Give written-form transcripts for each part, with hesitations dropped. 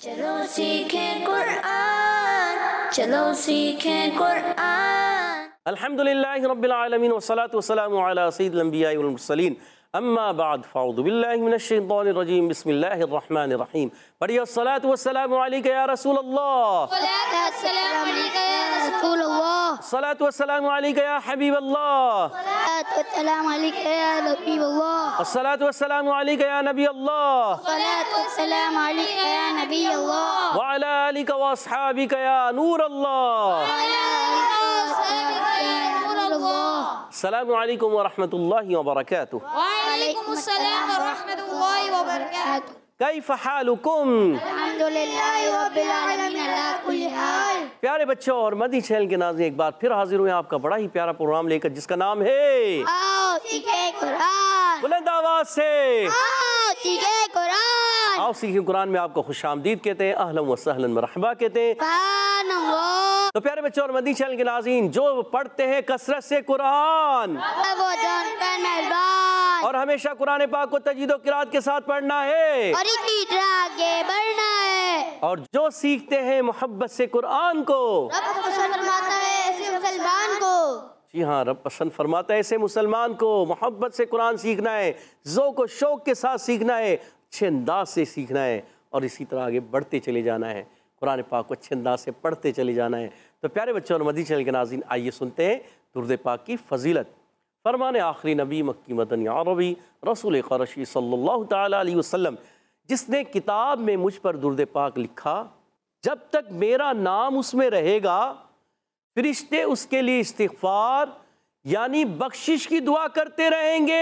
चलो सीखें कुरान, चलो सीखें कुरान। अल्हम्दुलिल्लाहि रब्बिल आलमीन वस्सलातु वस्सलामु अला सय्यिदिल अंबियाइ वल मुरसलीन अम्मा बाद फ़अऊज़ु बिल्लाहि मिनश शैतानिर रजीम बिस्मिल्लाहिर रहमानिर रहीम। पढ़िए अस्सलातु वस्सलामु अलैका या रसूल अल्लाह, अस्सलातु वस्सलामु अलैका या हबीब अल्लाह, अस्सलातु वस्सलामु अलैका या नबी अल्लाह, व अला आलिका व अस्हाबिका या नूर अल्लाह। अस्सलामु अलैकुम व रहमतुल्लाहि व बरकातुहू। वालेकुम अस्सलाम व रहमतुल्लाहि व बरकातुहू। कैफ़ हालुकुम? अल्हम्दुलिल्लाहि रब्बिल आलमीन अला कुल्ली हाल। प्यारे बच्चों और मदी चैनल के नाज़रीन, एक बार फिर हाजिर हुए आपका बड़ा ही प्यारा प्रोग्राम लेकर, जिसका नाम है आओ सीखे कुरान, बुलंद आवाज से आओ सीखे कुरान। आओ सीखे कुरान में आपको खुशामदीद कहते हैं, अहलन व सहलन मरहबा कहते हैं। सुभान अल्लाह। तो प्यारे बच्चों और मदी चैनल के नाज़रीन, जो पढ़ते हैं कसरत से कुरान वो जानकर मेहरबान, और हमेशा कुरान पाक को तजवीद व क़िराअत के साथ पढ़ना है, और इसी तरह आगे बढ़ना है। और जो सीखते हैं मोहब्बत से कुरान को, रब पसंद फरमाता है ऐसे मुसलमान को। जी हाँ, रब पसंद फरमाता है ऐसे मुसलमान को। मोहब्बत से कुरान सीखना है, ज़ौक़ व शौक़ के साथ सीखना है, अच्छे अंदाज से सीखना है, और इसी तरह आगे बढ़ते चले जाना है। कुरान पाक को अच्छे अंदाज से पढ़ते चले जाना है। तो प्यारे बच्चों और मदी चैनल के नाज़रीन, आइए सुनते हैं दुरूद पाक की फजीलत। फरमान आखिरी नबी मक्की मदनी अरबी रसूल क़रशी सल्लल्लाहु ताला अलैहि वसल्लम, जिसने किताब में मुझ पर दुरूद पाक लिखा, जब तक मेरा नाम उसमें रहेगा फरिश्ते उसके लिए इस्तिग़फ़ार यानी बख्शिश की दुआ करते रहेंगे।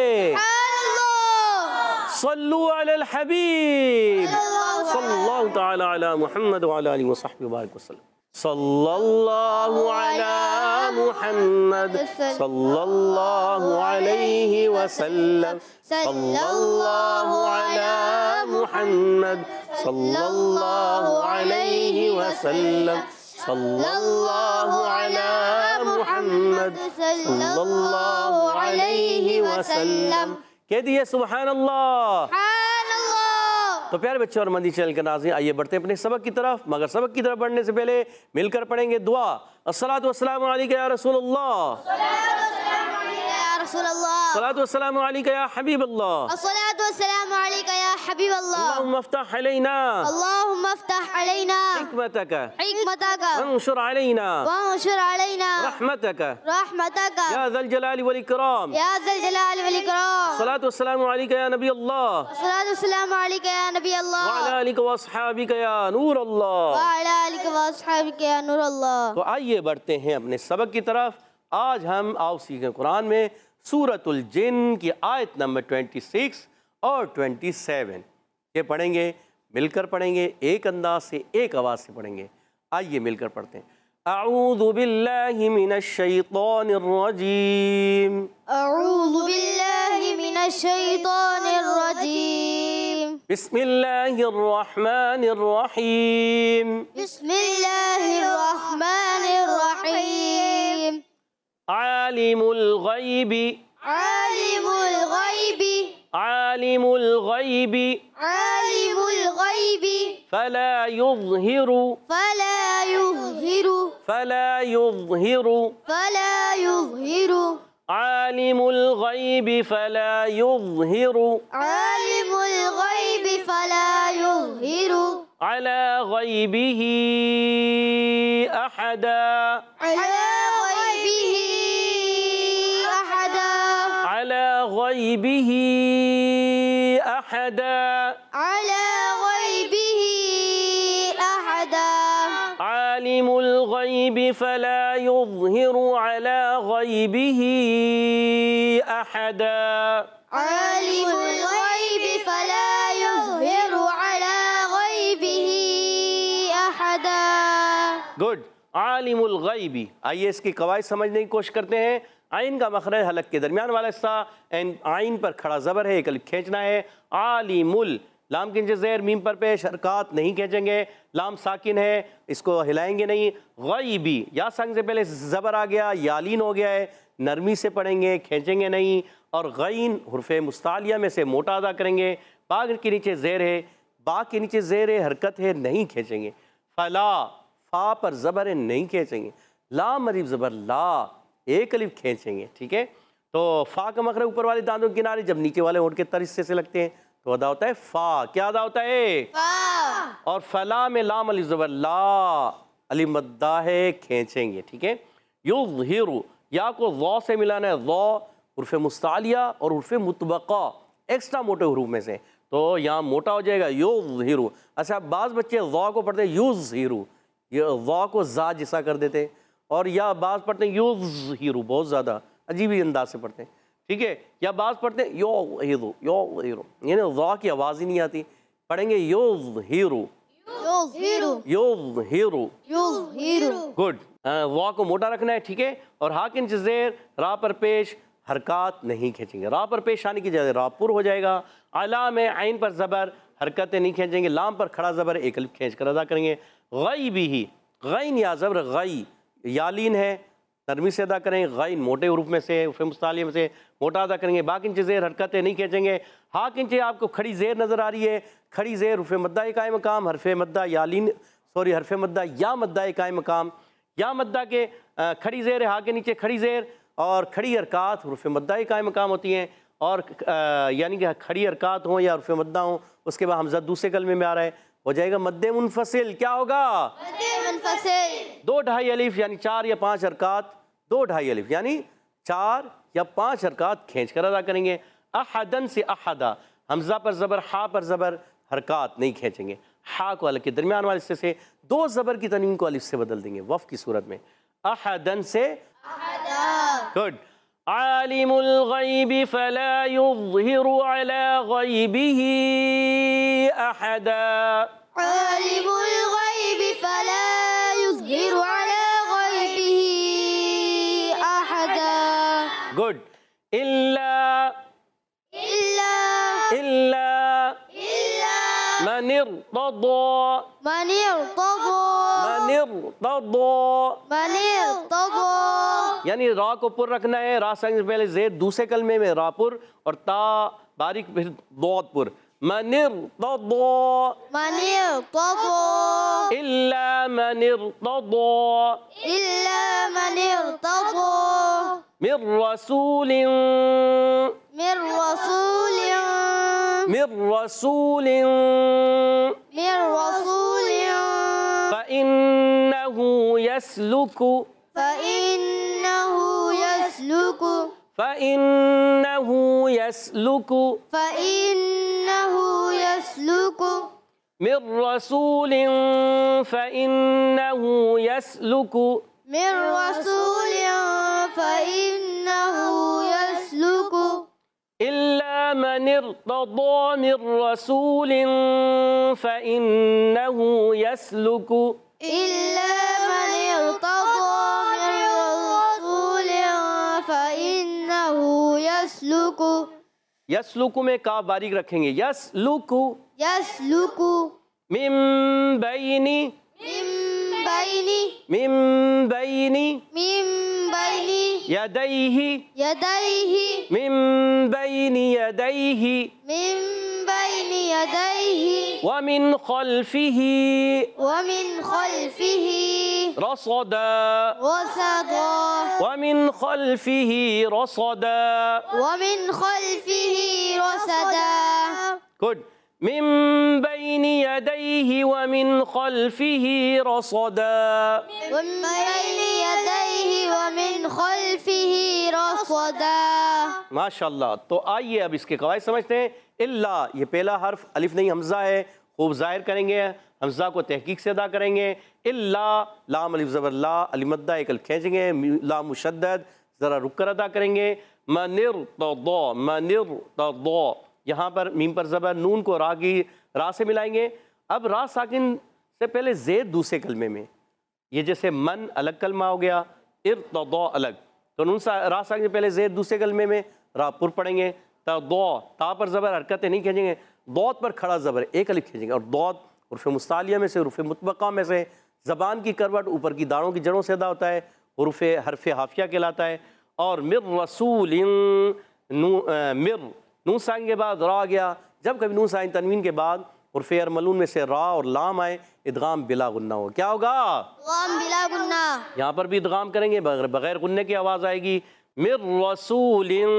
सल्लु अलल हबीब सल्लल्लाहु ताला अला मुहम्मद व अला आलिहि व सहबिहि बारिक वसल्लम। सल्लल्लाहु अला मुहम्मद सल्लल्लाहु अलैहि वसल्लम, सल्लल्लाहु अला मुहम्मद सल्लल्लाहु अलैहि वसल्लम, सल्लल्लाहु अला मुहम्मद सल्लल्लाहु अलैहि वसल्लम। कह दिए सुभान अल्लाह। तो प्यारे बच्चों और मदी चैनल के नाज़रीन, आइए बढ़ते हैं अपने सबक की तरफ, मगर सबक की तरफ बढ़ने से पहले मिलकर पढ़ेंगे दुआ। अस्सलातु वस्सलामु अलैका या रसूलल्लाह, अस्सलातु वस्सलामु अलैका या हबीबल्लाह, अस्सलातु वस्सलामु अलैका या हबीबल्लाह। अल्लाहुम्मा अफ्तह अलैना, अल्लाहुम्मा अफ्तह अलैना हिकमतक, वंशुर अलैना रहमतक या ज़ल जलाली वल इकराम, या ज़ल जलाल वल इकराम। अस्सलातु वस्सलामु अलैका या नबी अल्लाह, अस्सलातु वस्सलामु अलैका या नबी अल्लाह, व अला आलिका व अस्हाबिका या नूर अल्लाह, व अला आलिका व अस्हाबिका या नूर अल्लाह। तो आइए बढ़ते हैं अपने सबक की तरफ। आज हम आओ सीखें कुरान में सूरतुल जिन की आयत नंबर 26 और 27 ये पढ़ेंगे, मिलकर पढ़ेंगे, एक अंदाज से, एक आवाज़ से पढ़ेंगे। आइए मिलकर पढ़ते हैं। अऊज़ु बिल्लाहि मिनश शैतानिर रजीम, अऊज़ु बिल्लाहि मिनश शैतानिर रजीम, बिस्मिल्लाहिर रहमानिर रहीम, बिस्मिल्लाहिर रहमानिर रहीम। आलिमुल गैबी, आलिमुल गैबी, आलिमुल गैबी, आलिमुल गैबी, फला युज़हिरु, फला युज़हिरु, फला युज़हिरु, फला युज़हिरु, आलिमुल गैबी फला युज़हिरु, आलिमुल गैबी फला युज़हिरु, अला गैबिही अहदा, अला गैबिही अहदा, अला गैबिही अहदा, अला गैबिही अहदा, आलिमुल गैबी फला युज़हिरु अला गैबिही अहदा, आलिमुल गैबी फला युज़हिरु अला गैबिही अहदा। गुड। आलिमुल गैबी, आइए इसकी कवायद समझने की कोशिश करते हैं। आइन का मखरज हलक के दरमियान वाला हिस्सा, आइन पर खड़ा ज़बर है, एक अलिफ खींचना है। आलिमुल, लाम के नीचे ज़ेर, मीम पर पेश, हरकत नहीं खींचेंगे, लाम साकिन है, इसको हिलाएंगे नहीं। गैबी, या संग से पहले ज़बर आ गया, यालीन हो गया है, नरमी से पढ़ेंगे, खींचेंगे नहीं। और गैन हुर्फ़े मुस्तालिया में से मोटा अदा करेंगे। बाग के नीचे ज़ेर है, बा के नीचे ज़ेर हरकत है, नहीं खींचेंगे। फला, फा पर ज़बर है, नहीं खींचेंगे। लाम अलिफ ज़बर ला, एक अलिफ खींचेंगे। ठीक है, तो फ़ा का मखरज ऊपर वाले दांतों के किनारे, जब नीचे वाले होंठ के तर हिस्से से लगते हैं तो अदा होता है फ़ा। क्या अदा होता है? फा। और फला में लाम अलिफ ज़बर ला, अलिफ मद्दा है, खींचेंगे। ठीक है, युज़हिरु, या को ज़ौ से मिलाना है, ज़ौ उर्फ़ मुस्तालिया और उर्फ़ मुतबक़ा एक्स्ट्रा मोटे हरूफ में से, तो यहाँ मोटा हो जाएगा युज़हिरु। अच्छा, बाज़ बच्चे ज़ौ को पढ़ते हैं युज़हिरु, ये ज़ौ को ज़ा जिसा कर देते हैं, और या बाज़ पढ़ते हैं युज़हिरु, बहुत ज़्यादा अजीब ही अंदाज से पढ़ते हैं। ठीक है, या बाज़ पढ़ते हैं युज़हिरु, युज़हिरु, यानी ज़ौ की आवाज़ ही नहीं आती, पढ़ेंगे युज़हिरु, युज़हिरु, युज़हिरु। युज़हिरु। गुड, ज़ौ को मोटा रखना है। ठीक है, और हा के नीचे ज़ेर, रा पर पेश हरकत नहीं खींचेंगे। रा पर पेश आने की जगह रापुर हो जाएगा। अला में आइन पर ज़बर, हरकतें नहीं खींचेंगे। लाम पर खड़ा ज़बर एक अलिफ खींच कर अदा करेंगे। गई भी ही, गैन या ज़बर गई, यालीन है, नरमी से अदा करेंगे। गैन मोटे हरूफ में से, उफ़े मुस्तालिया में से मोटा अदा करेंगे। बाकी नीचे ज़ेर, हरकतें नहीं खींचेंगे। हा के नीचे आपको खड़ी ज़ेर नज़र आ रही है, खड़ी ज़ेर उफ़े मद्दा कायम मकाम, हरफ़े मद्दा यालीन, सॉरी हरफ़े मद्दा या मद्दा कायम मकाम, या मद्दा के खड़ी ज़ेर है, हा के नीचे खड़ी ज़ेर और खड़ी हरकत उर्फ़ मद्दा कायम मकाम होती हैं। और यानी कि खड़ी हरकत हों या उर्फ़ मद्दा हों, उसके बाद हमज़ा दूसरे कलमे में आ रहा है, हो जाएगा मद्दे मुनफसिल। क्या होगा? मद्दे मुनफसिल। 2 ढाई अलिफ यानी 4 या 5 हरकत, 2 ढाई अलिफ यानी 4 या 5 हरकत खींच कर अदा करेंगे। अहदन से अहदा, हमज़ा पर ज़बर, हा पर ज़बर, हरकत नहीं खींचेंगे। हा को अलग के दरमियान वाले हिस्से से 2 ज़बर की तनवीन को अलिफ से बदल देंगे वफ़ की सूरत में। अहदन से गुड। आलिमुल गैबि फला युज़हिरु अला गैबिही अहदा, आलिमुल गैबि फला युज़हिरु अला गैबिही अहदा। गुड। इल्ला, इल्ला, इल्ला इल्ला मन इर्तदा, मन इर्तदा, मन इर्तदा, मन इर्तदा। यानी रा को पुर रखना है। रा से पहले ज़ेर दूसरे कलमे में रापुर और ता बारीक फिर दौद पुर। मन इर्तदा, मन इर्तदा, इल्ला मन इर्तदा, इल्ला मन इर्तदा। मिर रसूलिन, मिर रसूलिन, मिर रसूलिन, मिर रसूलिन। फ़इन्नहु यसलुकु, फ़इन्नहु यसलुकु, फ़इन्नहु यसलुकु फ़इन्नहु यसलुकु। मिर रसूलिन फ़इन्नहु यसलुकु, मिर रसूलिन फ़इन्नहु यसलुकु। इल्ला मन इर्तदा मिर रसूलिन फ़इन्नहु यसलुकु, इल्ला मन इर्तदा मिर रसूलिन फ़इन्नहु यसलुकु। यसलुकु में काफ बारीक रखेंगे। यसलुकु, यसलुकु। मिन बैनी, मिन बैनी, मिन बैनी मिन बैनी यदैहि, यदैहि, मिन बैनी यदैहि मिन बैनि यदैहि व मिन खल्फिही वमिन खल्फिहि रसदा, रसदा व मिन खल्फिही रसदा। वमिन खल्फिहि रसदा। गुड। मिन बैनी यदैहि व मिन खल्फिही रसदा। वमिन बैनि यदैहि वमिन खल्फिहि रसदा। माशाल्लाह। तो आइए अब इसके कवायद समझते हैं। इल्ला, ये पहला हर्फ अलिफ नहीं हमज़ा है, खूब ज़ाहिर करेंगे, हमज़ा को तहकीक से अदा करेंगे। इल्ला, लाम अलिफ ज़बर ला, अलिफ मद्दा एक अलिफ खींचेंगे, लाम मुशद्दद, ज़रा रुक कर अदा करेंगे। मनिर्तदा, मनिर्तदा, यहाँ पर मीम पर ज़बर, नून को रा की रा से मिलाएंगे। अब रा साकिन से पहले ज़ेर दूसरे कलमे में, ये जैसे मन अलग कलमा हो गया, इर्तदा अलग, तो नून रा साकिन से पहले ज़ेर दूसरे कलमे में, रा पुर पढ़ेंगे। ता पर ज़बर हरकतें नहीं खींचेंगे, दौद पर खड़ा ज़बर एक अलिफ खींचेंगे। और दौद उर्फ़ मुस्तालिया में से, उर्फ़ मुतबक़ा में से, ज़बान की करवट ऊपर की दाढ़ों की जड़ों से अदा होता है, उर्फ़ हरफ़ हाफिया कहलाता है। और मिर रसूलिन, मिर नून साइन के बाद रा गया। जब कभी नून साइन तनवीन के बाद उर्फ़ यरमलून में से रा और लाम आए, इदगाम बिला गुन्ना हो। क्या होगा? वाम बिला गुन्ना। यहाँ पर भी इदगाम करेंगे, बगैर गुन्ने की आवाज़ आएगी। मिर रसूलिन,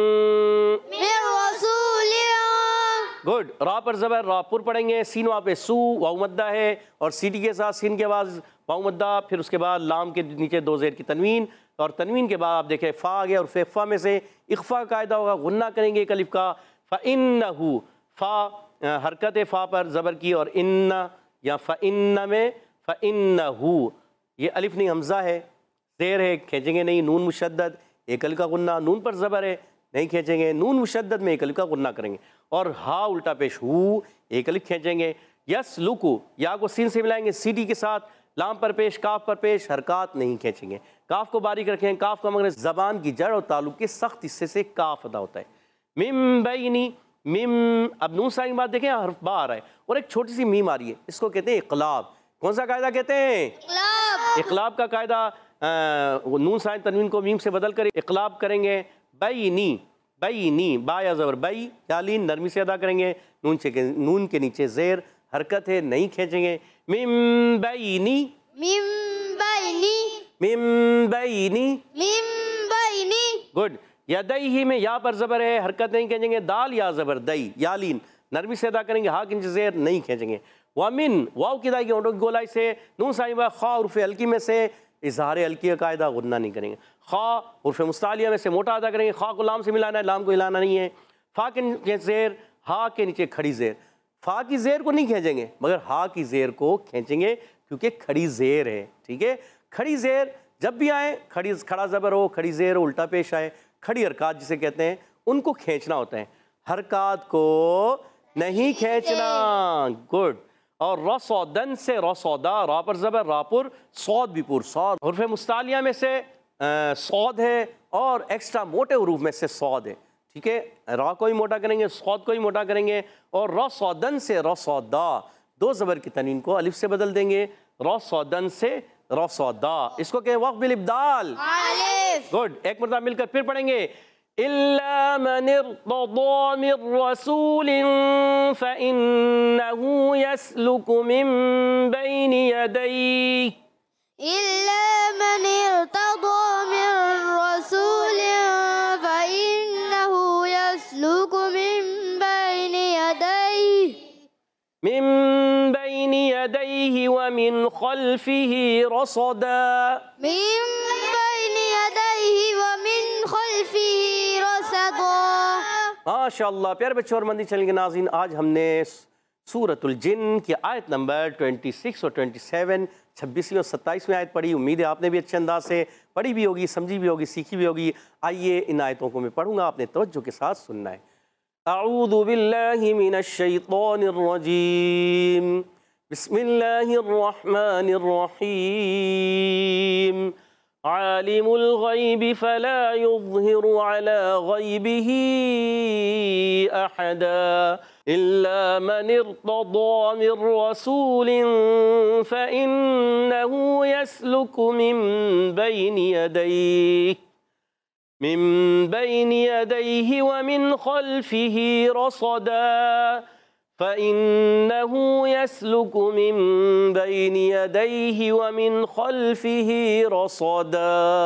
मिर रसूलिन। गुड। रा पर ज़बर रापुर पढ़ेंगे, सीन वहाँ पे सू वाउ मद्दा है और सीटी के साथ सीन के आवाज़ वाउ मद्दा, फिर उसके बाद लाम के नीचे दो ज़ेर की तनवीन और तनवीन के बाद आप देखें फ़ा आ गया और फ़ा में से इख्फ़ा का कायदा होगा, गुन्ना करेंगे एक अलिफ का। फ़इन्नहु, फ़ा हरकत है फ़ा पर ज़बर की और इन्ना या फ़इन्न में फ़इन्नहु ये अलिफ नहीं हमज़ा है, ज़ेर है, खींचेंगे नहीं। नून मुशद्दद, एक अलिफ का गुन्ना, नून पर ज़बर है, नहीं खींचेंगे। नून मुशद्दद में एक अलिफ का गुन्ना करेंगे और हा उल्टा पेश हु, एक अलिफ खींचेंगे। यस लुकु, या को सीन से मिलाएंगे सीटी के साथ, लाम पर पेश, काफ पर पेश, हरकत नहीं खींचेंगे। काफ को बारीक रखें, काफ का मगर ज़बान की जड़ और ताल्लुक के सख्त हिस्से से काफ अदा होता है। मिम बैनी, मिम, अब नून साइन बात देखें हर्फ बा आ रहा है और एक छोटी सी मीम आ रही है, इसको कहते हैं इक़लाब। कौन सा कायदा कहते हैं? इक़लाब का कायदा। नून साइन तनवीन को मीम से बदल कर इक़लाब करेंगे। बैनी, बैनी, बा या ज़बर बई, यालीन नरमी से अदा करेंगे। नून के नीचे ज़ेर, हरकत है, नहीं खींचेंगे। मिम बैनी, मिम बैनी, मिम बैनी, मिम बैनी। गुड। यदैही में या पर ज़बर है, हरकत नहीं खींचेंगे। दाल या ज़बर दई, यालीन नरमी से अदा करेंगे, हा के नीचे ज़ेर, नहीं खींचेंगे। वामिन, वाव की दाई की होंठों की गोलाई से, नून साइन व खा उर्फ़ हल्की में से इज़हार हल्की का कायदा गुन्ना नहीं करेंगे। खा उर्फ़ मुस्तालिया में से मोटा अदा करेंगे। खा को लाम से मिलाना है, लाम को हिलाना नहीं है। फ़ा के नीचे ज़ेर, हा के नीचे खड़ी ज़ेर। फ़ा की ज़ेर को नहीं खींचेंगे मगर हा की ज़ेर को खींचेंगे क्योंकि खड़ी ज़ेर है, ठीक है। खड़ी ज़ेर जब भी आए, खड़ी खड़ा ज़बर हो, खड़ी ज़ेर हो, उल्टा पेश आए, खड़ी हरकत जिसे कहते हैं उनको खींचना होता है, हरकत को नहीं खींचना। गुड। और रसौदन से रसौदा, रा पर ज़बर रापुर, सौद भी पुर, सौद उर्फ़ मुस्तालिया में से सौद है और एक्स्ट्रा मोटे उरूफ में से सौद है, ठीक है। रा को ही मोटा करेंगे, सौद को ही मोटा करेंगे। और रसौदन से रसौदा, दो ज़बर की तनीन को अलिफ से बदल देंगे, रसौदन से रसौदा, इसको कहें वक़्फ़ बिल इब्दाल। गुड। एक मरतबा मिलकर फिर पढ़ेंगे। इल्ला मन इर्तदा मिर रसूलिन फ़इन्नहु यस्लुकु मिन बैनि यदैहि, इल्ला मन इर्तदा मिर रसूलिन फ़इन्नहु यस्लुकु मिन बैनि यदैहि, मिन बैनि यदैहि व मिन खल्फिही रसदा, मिन बैनि यदैहि व मिन खल्फिही रसदा। माशाअल्लाह। प्यारे बच्चों और मंदी चैनल के नाज़रीन, आज हमने सूरतुल जिन की आयत नंबर 26 और 27, 26वीं और 27वीं आयत पढ़ी। उम्मीद है आपने भी अच्छे अंदाज से पढ़ी भी होगी, समझी भी होगी, सीखी भी होगी। आइए इन आयतों को मैं पढ़ूंगा, आपने तवज्जो के साथ सुनना है। अऊज़ु बिल्लाहि मिनश शैतानिर रजीम, बिस्मिल्लाहिर रहमानिर रहीम। आलिमुल गैबि फला युज़हिरु अला गैबिही अहदा इल्ला मन इर्तदा मिर रसूलिन फ़इन्नहु यस्लुकु मिन बैनि यदैहि व मिन खल्फिही रसदा, फ़इन्नहु यस्लुकु मिन बैनि यदैहि व मिन खल्फिही रसदा।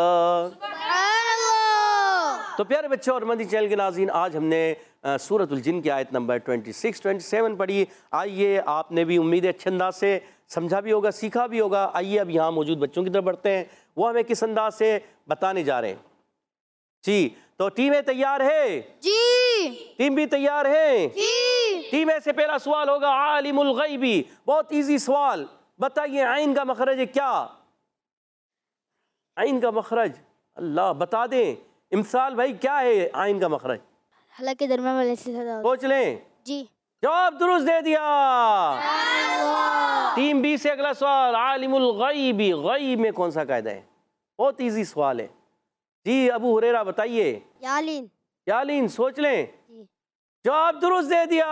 तो प्यारे बच्चों और मदी चैनल के नाज़रीन, आज हमने सूरतुल जिन की आयत नंबर 26, 27 पढ़ी। आइए, आपने भी उम्मीद है अच्छे अंदाज से समझा भी होगा, सीखा भी होगा। आइए अब यहाँ मौजूद बच्चों की तरफ बढ़ते हैं, वो हमें किस अंदाज से बताने जा रहे हैं। जी, तो टीमें तैयार है? जी। टीम भी तैयार है? जी। टीम में से पहला सवाल होगा आलिमुल गैबी, बहुत इजी सवाल। बताइए आइन का मखरज है क्या? आइन का मखरज अल्लाह बता दें। इमसाल भाई, क्या है आइन का मखरज? हलक के दरमियान वाले से सोच लें। जी। जवाब दुरुस्त दे दिया। टीम बी से अगला सवाल आलिमुल गैबी, गैब में कौन सा कायदा है? बहुत इजी सवाल है जी। अबू हुरैरा बताइए। यालीन। यालीन, सोच लें। जवाब दुरुस्त दे दिया।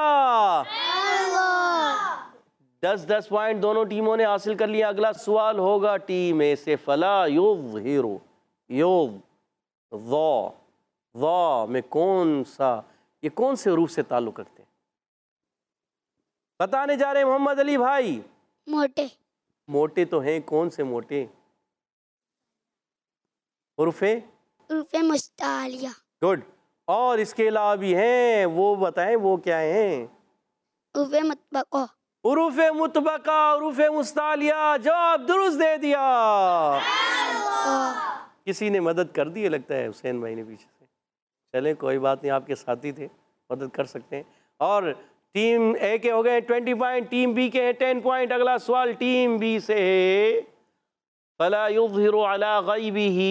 10-10 पॉइंट दोनों टीमों ने हासिल कर लिया। अगला सवाल होगा टीम ए से फला युज़हिरु, में कौन सा, ये कौन से हरूफ से ताल्लुक़ रखते हैं? बताने जा रहे हैं मोहम्मद अली भाई। मोटे। मोटे तो हैं, कौन से मोटे? उर्फे उर्फे मुस्तालिया। गुड। और इसके अलावा भी हैं, वो बताएं वो क्या हैं? उर्फे मुतबका। उरूफे मुतबका, उरूफे मुस्तालिया, जवाब दुरुस्त दे दिया। किसी ने मदद कर दी है लगता है, हुसैन भाई ने पीछे से। चले कोई बात नहीं, आपके साथी थे, मदद कर सकते हैं। और टीम ए के हो गए 20 पॉइंट, टीम बी के हैं 10 पॉइंट। अगला सवाल टीम बी से है, फला युज़हिरु अला गैबिही,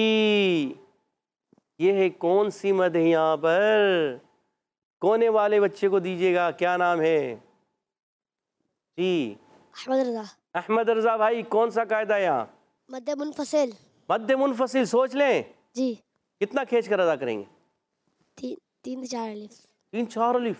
ये है कौन सी मद है यहाँ पर? कोने वाले बच्चे को दीजिएगा, क्या नाम है जी? अहमद रजा। अहमद रजा भाई, कौन सा कायदा है यहाँ? मद मुनफसिल। मद मुनफसिल, सोच लें जी। कितना खींच कर अदा करेंगे? 3 से 4 अलिफ। 3-4 अलिफ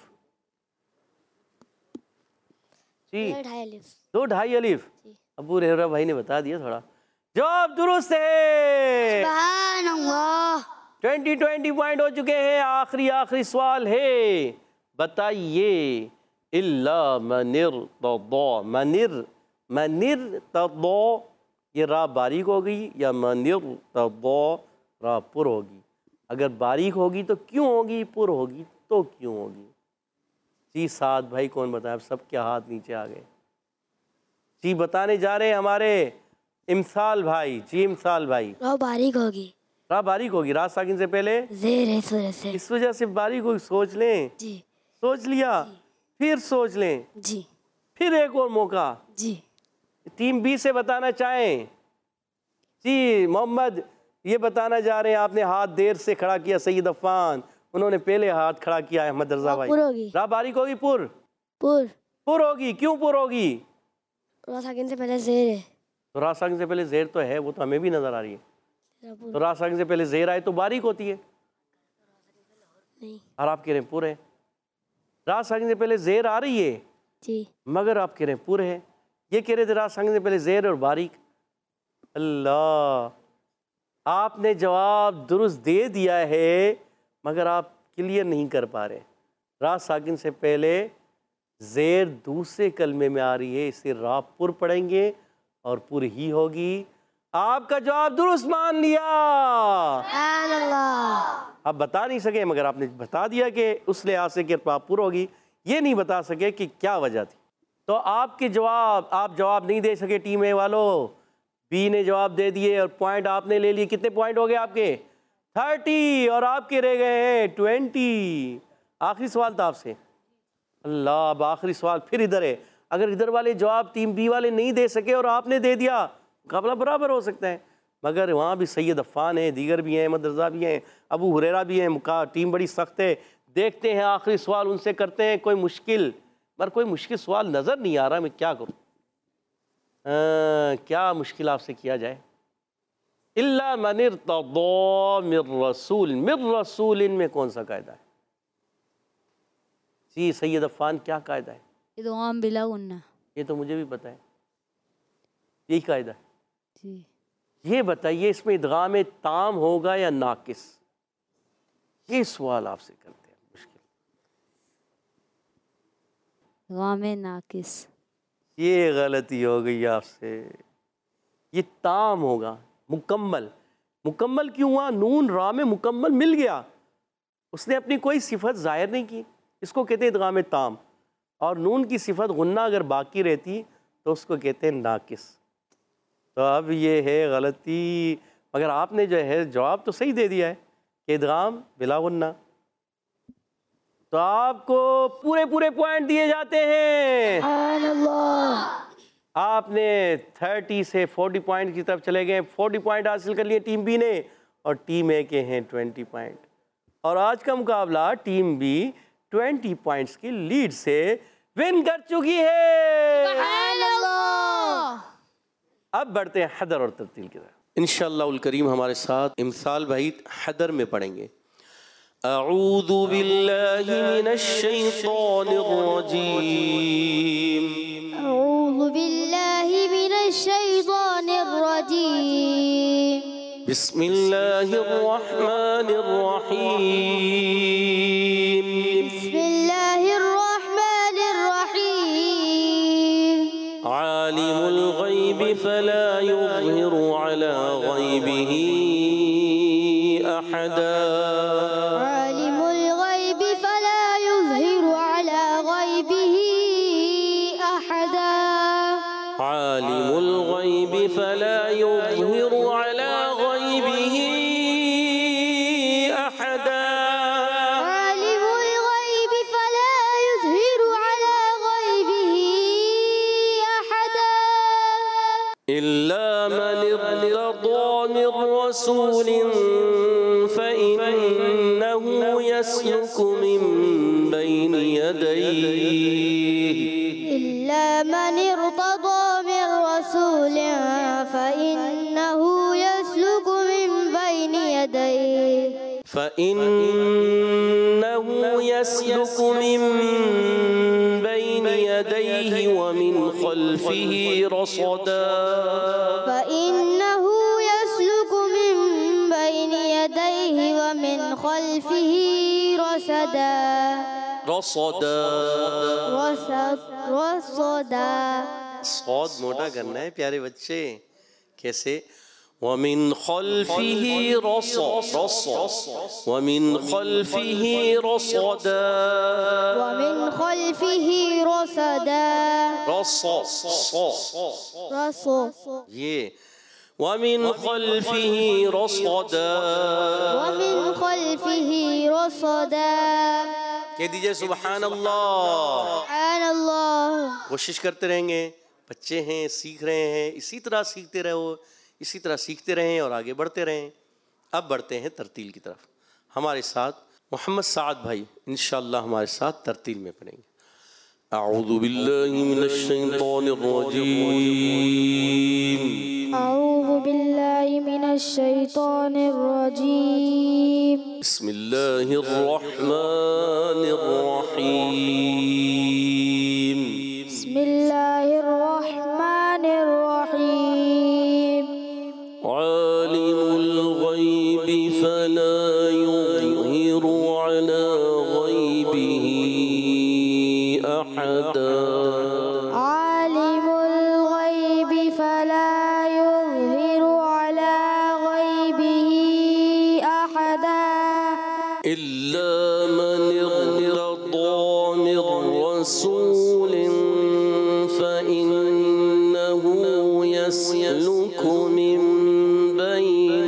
जी, 2.5 अलिफ। 2-2.5 अलिफ। जी। अबू रेहरा भाई ने बता दिया थोड़ा। जवाब दुरुस्त है। सुभान अल्लाह। 20 पॉइंट हो चुके हैं। आखिरी सवाल है, बताइए इल्ला मनिर तदो, मनिर तदो, ये रा बारीक हो गई या मनिर तदो रा पुर होगी? अगर बारीक होगी तो क्यों होगी, पुर होगी तो क्यों होगी? जी साद भाई कौन बताए? सबके हाथ नीचे आ गए जी। बताने जा रहे हैं हमारे इमसाल भाई। जी इमसाल भाई, रा बारीक होगी। रा बारीक होगी, रा साकिन से पहले ज़ेर है इस वजह से। इस वजह से बारीक होगी। सोच लें। जी। सोच लिया? फिर सोच लें। जी। फिर एक और मौका। जी। टीम बी से बताना चाहें जी। मोहम्मद ये बताना जा रहे हैं, आपने हाथ देर से खड़ा किया, सईद अफ़ान उन्होंने पहले हाथ खड़ा किया है। अहमद रजा भाई, पुर होगी। रा बारीक होगी, पुर पुर होगी। क्यों पुर होगी? रा साकिन से पहले ज़ेर है। तो रा साकिन से पहले ज़ेर तो है, वो तो हमें भी नजर आ रही है। तो रा साकिन से पहले ज़ेर आए तो बारीक होती है नहीं। और आप कह रहे हैं पुर है। रा साकिन से पहले ज़ेर आ रही है जी। मगर आप कह रहे हैं पुर है। ये कह रहे थे रा साकिन से पहले ज़ेर और बारीक। अल्लाह, आपने जवाब दुरुस्त दे दिया है मगर आप क्लियर नहीं कर पा रहे। रा साकिन से पहले ज़ेर दूसरे कलमे में आ रही है, इसे रा पुर पढ़ेंगे और पुर ही होगी। आपका जवाब दुरुस्त मान लिया। आप बता नहीं सके मगर आपने बता दिया कि उस लिहाज से कि रा पुर होगी। ये नहीं बता सके कि क्या वजह थी। तो आपके जवाब, आप जवाब नहीं दे सके टीम ए वालों। बी ने जवाब दे दिए और पॉइंट आपने ले लिए। कितने पॉइंट हो गए आपके? 30 और आपके रह गए हैं 20। आखिरी सवाल था आपसे। अल्लाह, अब आखिरी सवाल फिर इधर है। अगर इधर वाले जवाब टीम बी वाले नहीं दे सके और आपने दे दिया, मुकाबला बराबर हो सकता है। मगर वहाँ भी सैयद अफ़ान है, दीगर भी हैं, अहमद रज़ा भी हैं, अबू हुरैरा भी हैं। टीम बड़ी सख्त है। देखते हैं आखिरी सवाल उनसे करते हैं। कोई मुश्किल सवाल नज़र नहीं आ रहा, मैं क्या करूँ? क्या मुश्किल आपसे किया जाए? इल्ला मन इर्तदा मिर रसूल, इनमें कौन सा कायदा है जी? सैयद अफ़ान क्या कायदा है? इदगाम बिला गुन्ना। ये तो मुझे भी पता है, यही कायदा है जी। ये बताइए इसमें इदगाम ताम होगा या नाकिस? ये सवाल आपसे करते हैं। मुश्किल इदगाम नाकिस। ये गलती हो गई आपसे। ये ताम होगा, मुकम्मल। मुकम्मल क्यों हुआ? नून रा में मुकम्मल मिल गया, उसने अपनी कोई सिफत जाहिर नहीं की, इसको कहते हैं इदगाम ताम। और नून की सिफत गुन्ना अगर बाकी रहती तो उसको कहते हैं नाकिस। तो अब ये है गलती, मगर आपने जो है जवाब तो सही दे दिया है कि इदगाम बिला गुन्ना। तो आपको पूरे पॉइंट दिए जाते हैं। आपने 30 से 40 पॉइंट की तरफ चले गए। 40 पॉइंट हासिल कर लिए टीम बी ने और टीम ए के हैं 20 पॉइंट। और आज का मुकाबला टीम बी 20 पॉइंट्स की लीड से विन कर चुकी है। अब बढ़ते हैं हदर और तरतील की तरफ। इंशाअल्लाह उल करीम हमारे साथ इमसाल भाई हदर में पढ़ेंगे। अऊज़ु बिल्लाहि मिनश शैतानिर रजीम। अऊज़ु बिल्लाहि मिनश शैतानिर रजीम। बिस्मिल्लाहिर रहमानिर रहीम। बिस्मिल्लाहिर रहमानिर रहीम। الغيب فلا يظهر على غيبه أحدا عالم الغيب فلا يظهر على غيبه أحدا عالم الغيب فلا يظهر على غيبه أحدا عالم الغيب فلا يظهر على غيبه أحدا إلا من ارتضى من رسول فإنه يسلك من بين يديه إلا من ارتضى من رسول فإنه يسلك من بين يديه فإنه يسلك من بين يديه ومن خلفه رصدا فإنه يسلك من بين يديه ومن خلفه رصدا रसदा सौद मोटा करना है प्यारे बच्चे कैसे वमिन खल्फिही वमिन खल्फिही रसदा ومن خلفه رصدا ये वमिन खल्फिही रसदा ومن خلفه رصدا कह दीजिए सुभान अल्लाह। سبحان الله कोशिश करते रहेंगे, बच्चे हैं सीख रहे हैं, इसी तरह सीखते रहो, इसी तरह सीखते रहें और आगे बढ़ते रहें। अब बढ़ते हैं तरतील की तरफ। हमारे साथ मोहम्मद साद भाई इंशाअल्लाह हमारे साथ तरतील में पढ़ेंगे। अऊज़ु बिल्लाहि मिनश शैतानिर रजीम أعوذ بالله من الشيطان الرجيم बिस्मिल्लाहिर रहमानिर रहीम بسم الله الرحمن الرحيم आलिमुल गैबि फला युज़हिरु अला गैबिही अहदा عالم الغيب فلا يظهر على غيبه أحدا إلا من ارتضى من رسول فإنه يسلك من بين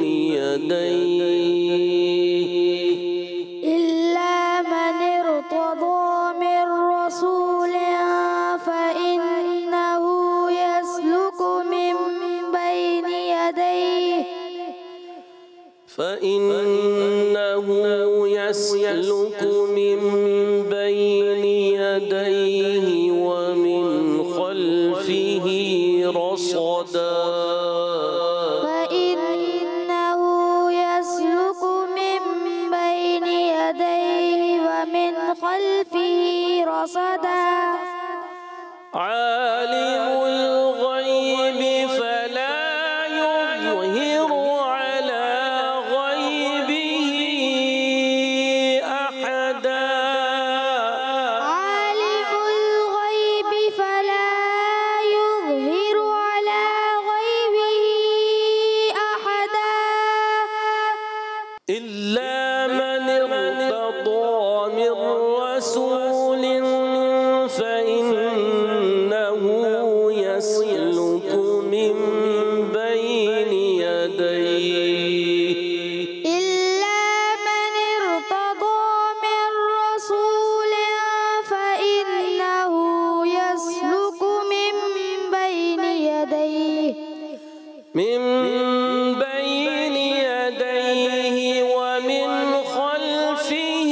يديه إلا من ارتضى من رسول فإنه يسلك من بين يديه فإنه يسلك من بين يديه ومن خلفه رصدا فإنه يسلك من بين يديه ومن خلفه رصدا عالم الغيب فلا يظهر على غيبه أحدا عالم الغيب فلا يظهر على غيبه أحدا إلا من ارتضى من رسول فإنه يسلك من بين يديه إلا من ارتضى من رسول فإنه يسلك من بين يديه من بين يديه ومن خلفه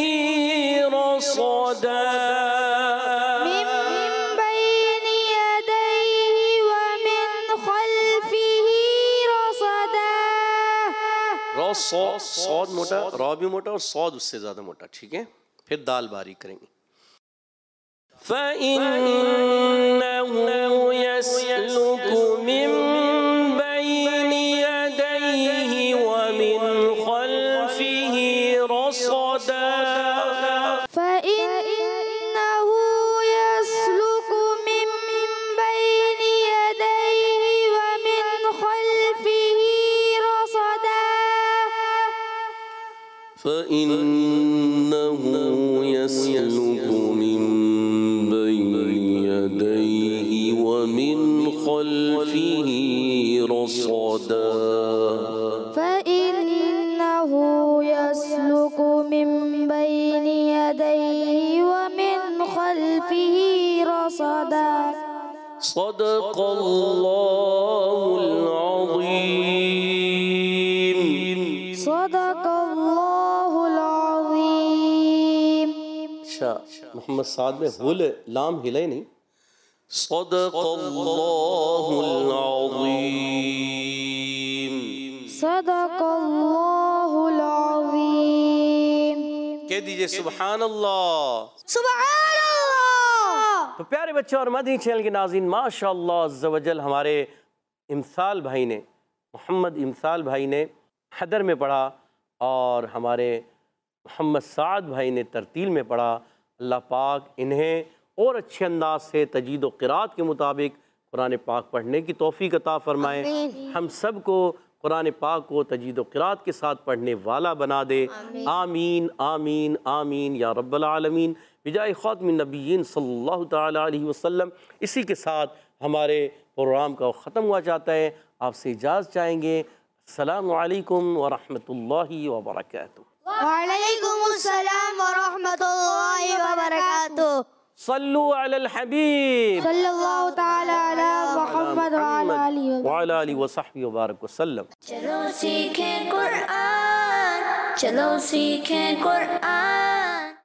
رصدا من بين يديه ومن خلفه رصدا सौद मोटा, रॉ भी मोटा और सौद उससे ज्यादा मोटा, ठीक है। फिर दाल बारीक करेंगे। فإنه يسلك من بين يديه ومن خلفه رصدا فإنه يسلك من بين يديه फ़इन्नहु यस्लुकु मिन बैनि यदैहि व मिन ख़ल्फ़िही रसदा फ़इन्नहु यस्लुकु मिन बैनि यदैहि व मिन ख़ल्फ़िही रसदा। सदक़ल्लाहुल अज़ीम। सदक़ल्लाहुल अज़ीम। अच्छा, मोहम्मद साद में हुल लाम हिले नहीं। सदक़ल्लाहुल अज़ीम। सदक़ल्लाहुल अज़ीम। कह दीजिए सुभान अल्लाह। सुभान अल्लाह। तो प्यारे बच्चों और मदनी चैनल के नाज़रीन, माशाअल्लाह अज़्ज़ व जल हमारे इमसाल भाई ने, मोहम्मद इमसाल भाई ने हैदर में पढ़ा और हमारे मोहम्मद साद भाई ने तरतील में पढ़ा। अल्लाह पाक इन्हें और अच्छे अंदाज से तजीद व क़िरात के मुताबिक कुरान पाक पढ़ने की तौफ़ीक़ अता फ़रमाए। हम सब को कुरान पाक को तजीद व क़िरात के साथ पढ़ने वाला बना दे। आमीन आमीन आमीन या रब्बल आलमीन बिजाए ख़ातिमिन नबिय्यीन सल्लल्लाहु तआला अलैहि वसल्लम। इसी के साथ हमारे प्रोग्राम का ख़त्म हुआ चाहता है। आपसे इजाज़त चाहेंगे। अस्सलामु अलैकुम व रहमतुल्लाहि व बरकातुहू। वालेकुमुस्सलाम व रहमतुल्लाहि व बरकातुहू। सल्लु अलल हबीब सल्लल्लाहु तआला अला मुहम्मद व अला आलिहि व सहबिहि व बारक वसल्लम। चलो सीखें कुरान, चलो सीखें कुरान।